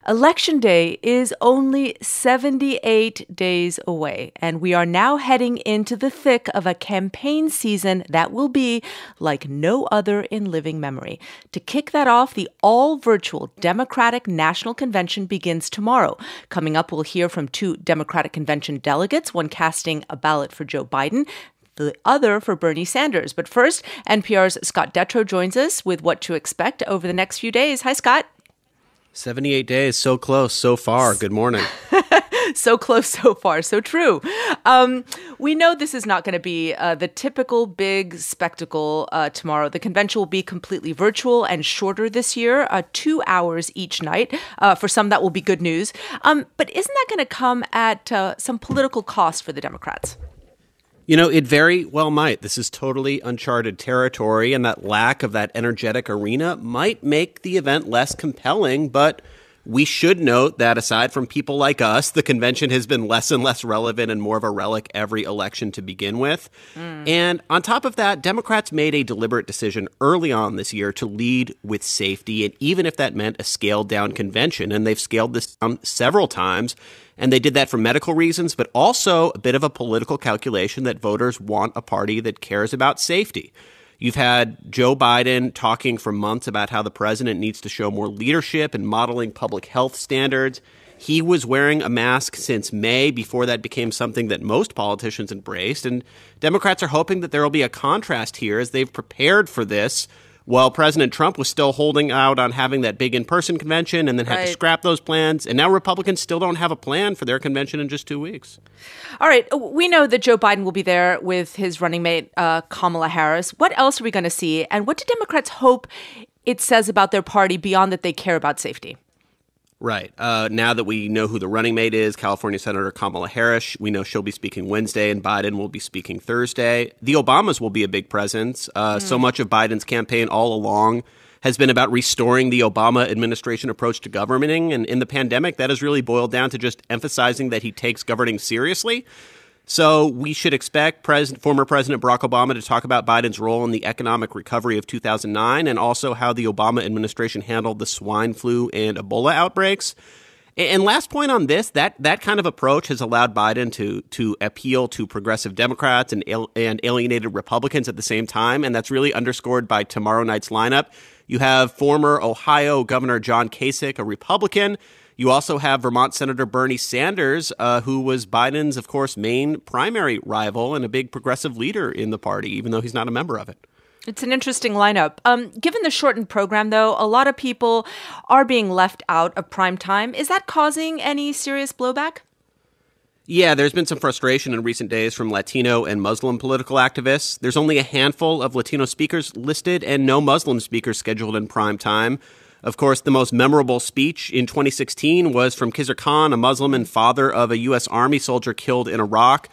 Election Day is only 78 days away, and we are now heading into the thick of a campaign season that will be like no other in living memory. To kick that off, the all-virtual Democratic National Convention begins tomorrow. Coming up, we'll hear from two Democratic Convention delegates, one casting a ballot for Joe Biden, the other for Bernie Sanders. But first, NPR's Scott Detrow joins us with what to expect over the next few days. Hi, Scott. 78 days, so close, so far. Good morning. So close, so far, so true. We know this is not going to be the typical big spectacle tomorrow. The convention will be completely virtual and shorter this year, 2 hours each night. For some, that will be good news. But isn't that going to come at some political cost for the Democrats? You know, it very well might. This is totally uncharted territory, and that lack of that energetic arena might make the event less compelling. But we should note that aside from people like us, the convention has been less and less relevant and more of a relic every election to begin with. And on top of that, Democrats made a deliberate decision early on this year to lead with safety, and even if that meant a scaled-down convention, and they've scaled this down several times. And they did that for medical reasons, but also a bit of a political calculation that voters want a party that cares about safety. You've had Joe Biden talking for months about how the president needs to show more leadership in modeling public health standards. He was wearing a mask since May, before that became something that most politicians embraced. And Democrats are hoping that there will be a contrast here as they've prepared for this, while President Trump was still holding out on having that big in-person convention and then had to scrap those plans. And now Republicans still don't have a plan for their convention in just 2 weeks. All right. We know that Joe Biden will be there with his running mate, Kamala Harris. What else are we going to see? And what do Democrats hope it says about their party beyond that they care about safety? Right. Now that we know who the running mate is, California Senator Kamala Harris, we know she'll be speaking Wednesday and Biden will be speaking Thursday. The Obamas will be a big presence. So much of Biden's campaign all along has been about restoring the Obama administration approach to governing. And in the pandemic, that has really boiled down to just emphasizing that he takes governing seriously. So we should expect former President Barack Obama to talk about Biden's role in the economic recovery of 2009 and also how the Obama administration handled the swine flu and Ebola outbreaks. And last point on this, that kind of approach has allowed Biden to appeal to progressive Democrats and alienated Republicans at the same time. And that's really underscored by tomorrow night's lineup. You have former Ohio Governor John Kasich, a Republican. You also have Vermont Senator Bernie Sanders, who was Biden's, of course, main primary rival and a big progressive leader in the party, even though he's not a member of it. It's an interesting lineup. Given the shortened program, though, a lot of people are being left out of prime time. Is that causing any serious blowback? Yeah, there's been some frustration in recent days from Latino and Muslim political activists. There's only a handful of Latino speakers listed and no Muslim speakers scheduled in prime time. Of course, the most memorable speech in 2016 was from Khizr Khan, a Muslim and father of a U.S. Army soldier killed in Iraq.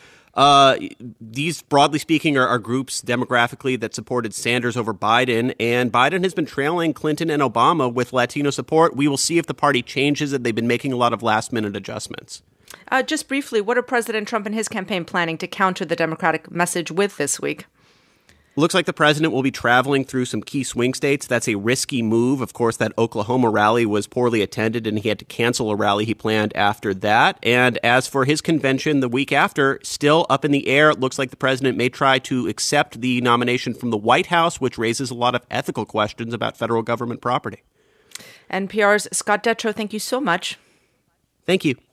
These, broadly speaking, are groups demographically that supported Sanders over Biden, and Biden has been trailing Clinton and Obama with Latino support. We will see if the party changes it. They've been making a lot of last-minute adjustments. Just briefly, what are President Trump and his campaign planning to counter the Democratic message with this week? Looks like the president will be traveling through some key swing states. That's a risky move. Of course, that Oklahoma rally was poorly attended, and he had to cancel a rally he planned after that. And as for his convention the week after, still up in the air. It looks like the president may try to accept the nomination from the White House, which raises a lot of ethical questions about federal government property. NPR's Scott Detrow, thank you so much. Thank you.